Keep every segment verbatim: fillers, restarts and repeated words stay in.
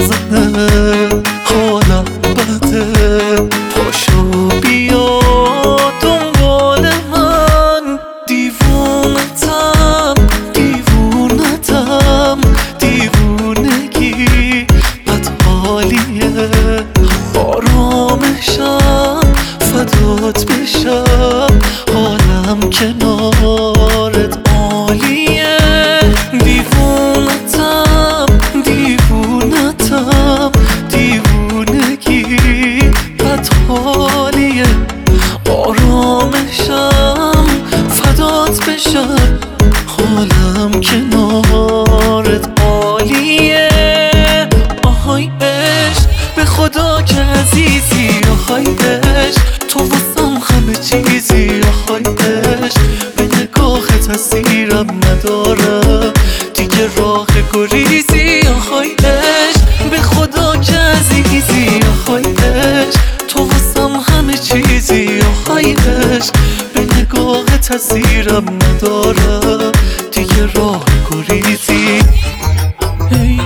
میزنه، حالم بده، پاشو بیا دنبال من. دیوونتم دیوونتم دیوونگی بد حالیه، آرامشم فدات بشم، حالم کنارت عالیه. دیوونتم دیوونتم دیوونگی بد حالیه، آرامشم فدات بشم، حالم کنارت عالیه. آهای عشق به خدا که عزیزی، آهای عشق تو واسم همه چیزی، آهای عشق به نگاهت اسیرم ندارم دیگه راه گریزی، آهای عشق به خدا که عزیزی، آهای عشق تو واسم همه چیزی، آهای عشق به نگاهت اسیرم ندارم دیگه راه گریزی. ای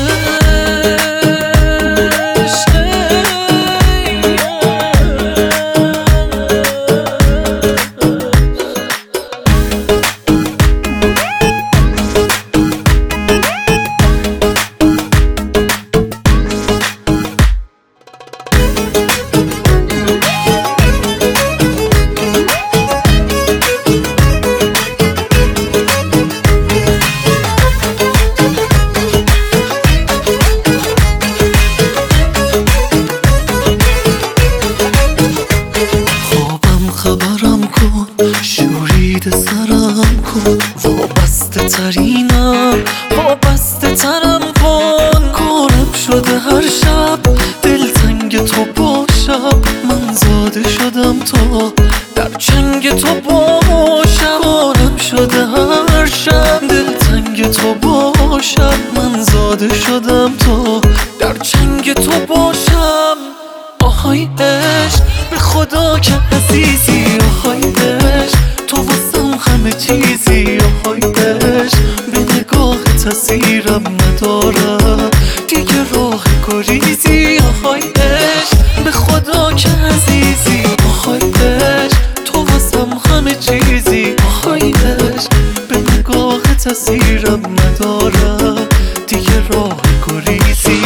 خبرم کن، شورید سرم کن، وابسته ترینم وابسته ترم کن. کارم شده هر شب دلتنگ تو باشم، من زاده شدم تا در چنگ تو باشم. کارم شده هر شب دلتنگ تو باشم، من زاده شدم تا در چنگ تو باشم. آهای عشق به خدا که عزیزی، آهای عشق تو واسم همه چیزی، آهای عشق به نگاهت اسیرم ندارم دیگه راه گریزی، آهای عشق به خدا که عزیزی، آهای عشق تو واسم همه چیزی، آهای عشق به نگاهت اسیرم ندارم دیگه راه گریزی.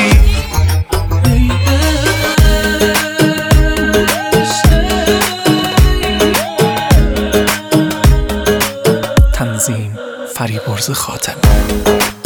تنظیم فریبرز خاتمی.